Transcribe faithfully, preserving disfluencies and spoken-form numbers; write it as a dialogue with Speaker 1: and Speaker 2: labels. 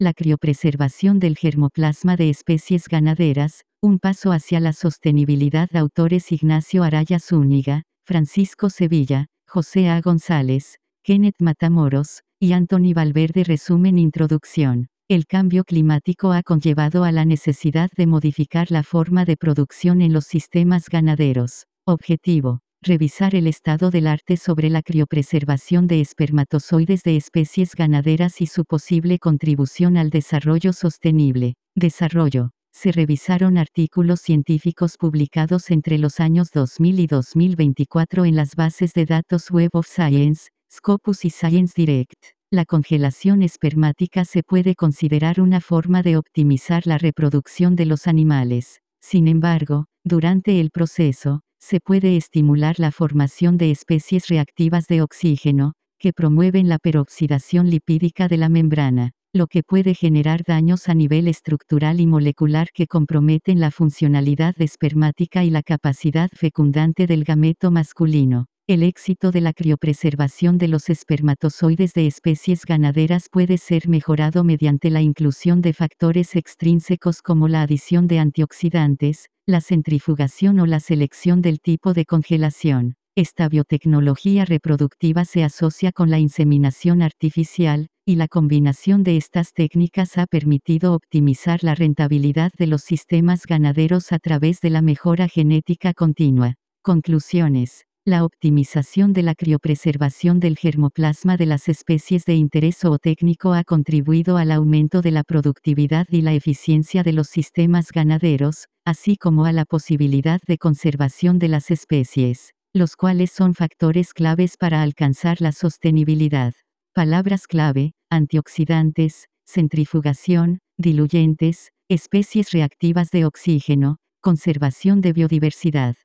Speaker 1: La criopreservación del germoplasma de especies ganaderas, un paso hacia la sostenibilidad. Autores: Ignacio Araya Zúñiga, Francisco Sevilla, José A. González, Kenneth Matamoros, y Anthony Valverde. Resumen. Introducción. El cambio climático ha conllevado a la necesidad de modificar la forma de producción en los sistemas ganaderos. Objetivo: revisar el estado del arte sobre la criopreservación de espermatozoides de especies ganaderas y su posible contribución al desarrollo sostenible. Desarrollo. Se revisaron artículos científicos publicados entre los años dos mil y dos mil veinticuatro en las bases de datos Web of Science, Scopus y Science Direct. La congelación espermática se puede considerar una forma de optimizar la reproducción de los animales. Sin embargo, durante el proceso, se puede estimular la formación de especies reactivas de oxígeno, que promueven la peroxidación lipídica de la membrana, lo que puede generar daños a nivel estructural y molecular que comprometen la funcionalidad espermática y la capacidad fecundante del gameto masculino. El éxito de la criopreservación de los espermatozoides de especies ganaderas puede ser mejorado mediante la inclusión de factores extrínsecos como la adición de antioxidantes, la centrifugación o la selección del tipo de congelación. Esta biotecnología reproductiva se asocia con la inseminación artificial, y la combinación de estas técnicas ha permitido optimizar la rentabilidad de los sistemas ganaderos a través de la mejora genética continua. Conclusiones. La optimización de la criopreservación del germoplasma de las especies de interés zootécnico ha contribuido al aumento de la productividad y la eficiencia de los sistemas ganaderos, así como a la posibilidad de conservación de las especies, los cuales son factores claves para alcanzar la sostenibilidad. Palabras clave: antioxidantes, centrifugación, diluyentes, especies reactivas de oxígeno, conservación de biodiversidad.